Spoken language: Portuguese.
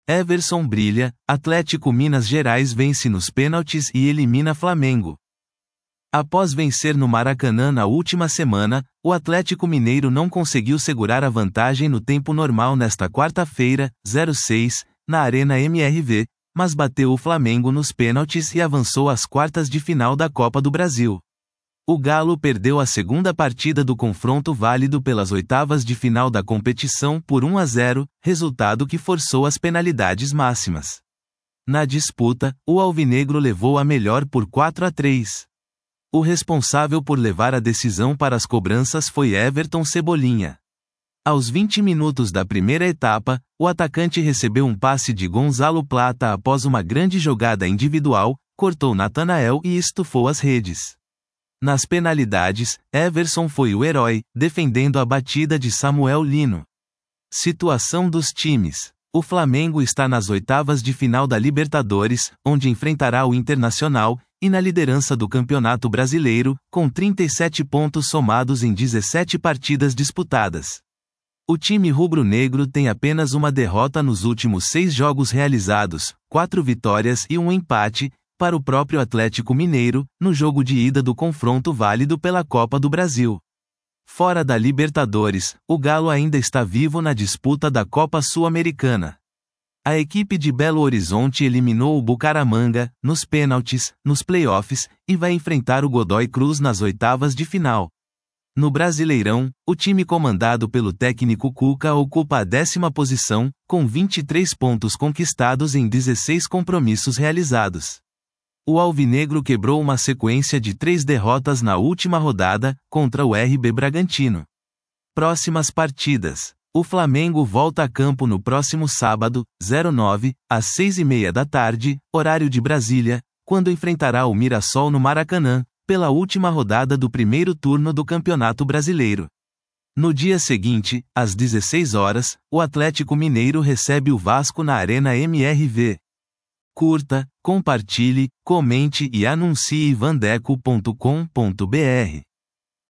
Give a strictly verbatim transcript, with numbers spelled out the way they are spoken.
Everson brilha, Atlético Minas Gerais vence nos pênaltis e elimina Flamengo. Após vencer no Maracanã na última semana, o Atlético Mineiro não conseguiu segurar a vantagem no tempo normal nesta quarta-feira, zero seis, na Arena M R V, mas bateu o Flamengo nos pênaltis e avançou às quartas de final da Copa do Brasil. O Galo perdeu a segunda partida do confronto válido pelas oitavas de final da competição por um a zero, resultado que forçou as penalidades máximas. Na disputa, o alvinegro levou a melhor por quatro a três. O responsável por levar a decisão para as cobranças foi Everton Cebolinha. Aos vinte minutos da primeira etapa, o atacante recebeu um passe de Gonzalo Plata após uma grande jogada individual, cortou Natanael e estufou as redes. Nas penalidades, Everson foi o herói, defendendo a batida de Samuel Lino. Situação dos times. O Flamengo está nas oitavas de final da Libertadores, onde enfrentará o Internacional, e na liderança do Campeonato Brasileiro, com trinta e sete pontos somados em dezessete partidas disputadas. O time rubro-negro tem apenas uma derrota nos últimos seis jogos realizados, quatro vitórias e um empate, para o próprio Atlético Mineiro, no jogo de ida do confronto válido pela Copa do Brasil. Fora da Libertadores, o Galo ainda está vivo na disputa da Copa Sul-Americana. A equipe de Belo Horizonte eliminou o Bucaramanga, nos pênaltis, nos playoffs, e vai enfrentar o Godoy Cruz nas oitavas de final. No Brasileirão, o time comandado pelo técnico Cuca ocupa a décima posição, com vinte e três pontos conquistados em dezesseis compromissos realizados. O alvinegro quebrou uma sequência de três derrotas na última rodada, contra o R B Bragantino. Próximas partidas. O Flamengo volta a campo no próximo sábado, zero nove, às seis e meia da tarde, horário de Brasília, quando enfrentará o Mirassol no Maracanã, pela última rodada do primeiro turno do Campeonato Brasileiro. No dia seguinte, às dezesseis horas, o Atlético Mineiro recebe o Vasco na Arena M R V. Curta, compartilhe, comente e anuncie vandeco ponto com ponto br.